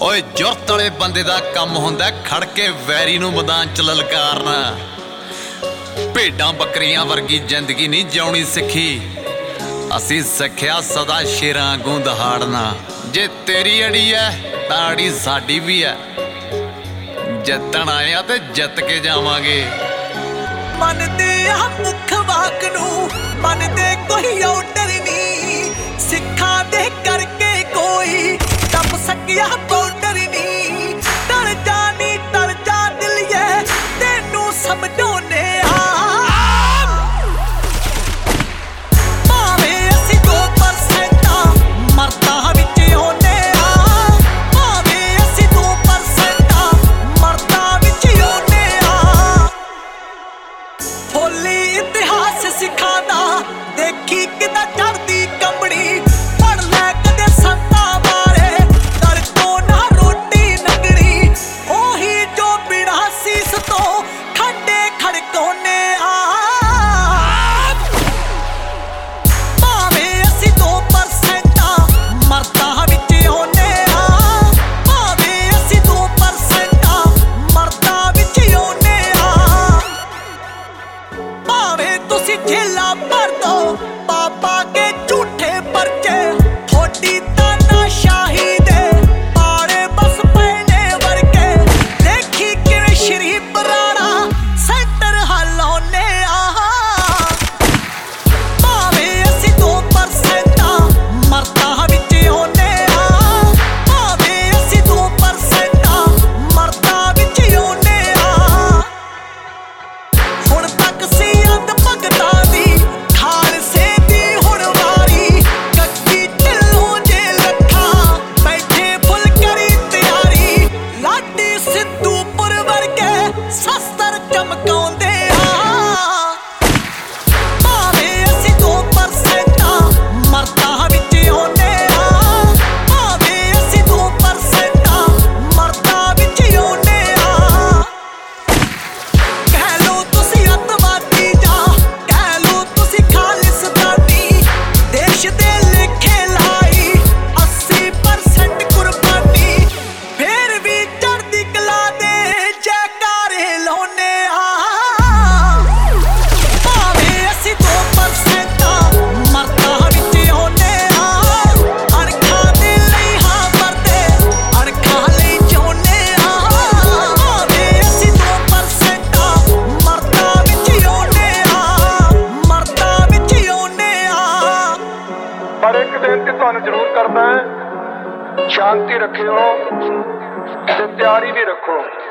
ਓਏ ਜੁਰਤ ਵਾਲੇ ਬੰਦੇ ਦਾ ਕੰਮ ਹੁੰਦਾ ਖੜ ਕੇ ਵੈਰੀ ਨੂੰ ਮੈਦਾਨ ਚ ਲਲਕਾਰਨਾ। ਭੇਡਾਂ ਬੱਕਰੀਆਂ ਵਰਗੀ ਜ਼ਿੰਦਗੀ ਨਹੀਂ ਜਿਉਣੀ ਸਿੱਖੀ, ਅਸੀਂ ਸਿੱਖਿਆ ਸਦਾ ਸ਼ੇਰਾਂ ਵਾਂਗੂ ਦਹਾੜਨਾ। ਜੇ ਤੇਰੀ ਅੜੀ ਐ ਤਾਂ ਅੜੀ ਸਾਡੀ ਵੀ ਐ, ਜਿੱਤਣ ਆਏ ਆ ਤੇ ਜਿੱਤ ਕੇ ਜਾਵਾਂਗੇ। ਮੰਨਦੇ ਆ ਮੁੱਖ ਵਾਕ ਨੂੰ, ਮੰਨਦੇ ਕੋਈ ਆਰਡਰ ਨਹੀਂ, ਸਿੱਖਾਂ ਦੇ ਕਰਕੇ ਕੋਈ ਟੱਪ ਸਕਿਆ ਬਾਰਡਰ ਨਹੀਂ। ਟਲ ਜਾ ਨੀ ਟਲ ਜਾ ਦਿਲੀਏ, ਤੈਨੂੰ ਸਮਝਾਉਣੇ ਆ। ਭਾਵੇਂ ਅਸੀਂ 2% ਮਰਦਾਂ ਵਿੱਚ ਆਉਂਦੇ ਆ, ਭਾਵੇਂ ਅਸੀਂ 2% ਮਰਦਾਂ ਵਿੱਚ ਆਉਂਦੇ ਆ। ਹੋਲੀ ਇਤਿਹਾਸ ਸਿੱਖਾਂ ਦਾ ਦੇਖੀ ਕਿਦਾਂ ਚੜ੍ਹਦੀ ਕੰਬਣੀ, ਪੜ ਲੈ ਕਦੇ ਸੰਤਾਂ ਬਾਰੇ ਦਰ ਤੋਂ ਨਾ ਰੋਟੀ ਨੰਗਣੀ। ਉਹੀ ਜੋ ਬਿਨਾਂ ਸੀਸ ਤੋਂ ਖੰਡੇ ਖੜਕਾਉਂਦੇ ਆ। ਭਾਵੇਂ ਅਸੀਂ 2% ਮਰਦਾਂ ਵਿੱਚ ਆਉਂਦੇ ਆ, ਭਾਵੇਂ ਅਸੀਂ 2% ਮਰਦਾਂ ਵਿੱਚ ਆਉਂਦੇ ਆ। ਭਾਵੇਂ ਤੁਸੀਂ ਜੇਲਾਂ ਭਰ ਦੋ ਪਾ ਕੇ ਝੂਠੇ ਪਰਚੇ, ਥੋੜੀ ਤਾਨਾਸ਼ਾਹੀ ਦੇ ਪਾੜੇ ਬਸ ਪੈਣੇ ਵਰਗੇ। ਦੇਖੀ ਕਿਵੇਂ ਸ਼ਰੀਫ ਰਾਣਾ ਸੈਂਟਰ ਹਲਾਉਂਦੇ ਆ। ਭਾਵੇਂ ਅਸੀਂ 2% ਮਰਦਾਂ ਵਿੱਚ ਆਉਂਦੇ ਆ, ਭਾਵੇਂ ਅਸੀਂ 2% ਮਰਦਾਂ ਵਿੱਚ ਆਉਂਦੇ ਆ। ਹੁਣ ਤੱਕ ਸੀ ਅੰਧ ਭਗਤਾਂ ਦੀ, ਖਾਲਸੇ ਦੀ ਹੁਣ ਵਾਰੀ। ਗੱਗੀ ਢਿੱਲੋਂ ਜੇ ਲੱਖਾਂ ਬੈਠੇ ਫੁੱਲ ਕਰੀ ਤਿਆਰੀ। ਲਾਡੀ ਸਿੱਧੂਪੁਰ ਵਰਗੇ ਸ਼ਸਤਰ ਚਮਕਾਉਂਦੇ ਆ। ਭਾਵੇਂ ਅਸੀਂ 2% ਮਰਦਾਂ ਵਿੱਚ ਆਉਂਦੇ ਆ, ਭਾਵੇਂ ਅਸੀਂ 2% ਮਰਦਾਂ ਵਿੱਚ ਆਉਂਦੇ ਆ। ਕਹਿ ਲੋ ਤੁਸੀਂ ਅੱਤਵਾਦੀ ਜਾਂ ਕਹਿ ਲੋ ਤੁਸੀਂ ਖਾਲਿਸਤਾਨੀ, ਦੇਸ਼ ਦੇ ਲੇਖੇ ਲਾਈ 80% ਕੁਰਬਾਨੀ। ਫੇਰ ਵੀ ਚੜ੍ਹਦੀ ਕਲਾ ਦੇ ਜੈਕਾਰੇ ਲਾਉਂਦੇ ਆ। ਭਾਵੇਂ ਅਸੀਂ 2% ਮਰਦਾਂ ਵਿੱਚ ਆਉਂਦੇ ਆ, ਅਣਖਾਂ ਦੇ ਲਈ ਹਾਂ ਮਰਦੇ, ਅਣਖਾਂ ਲਈ ਜਿਉਂਦੇ ਆ। ਭਾਵੇਂ ਅਸੀਂ 2% ਮਰਦਾਂ ਵਿੱਚ ਆਉਂਦੇ ਆ, ਮਰਦਾਂ ਵਿੱਚ ਆਉਂਦੇ ਆ। ਪਰ ਇੱਕ ਬੇਨਤੀ ਤੁਹਾਨੂੰ ਜ਼ਰੂਰ ਕਰਦਾ ਹੈ, ਸ਼ਾਂਤੀ ਰੱਖਿਓ ਤੇ ਤਿਆਰੀ ਵੀ ਰੱਖੋ।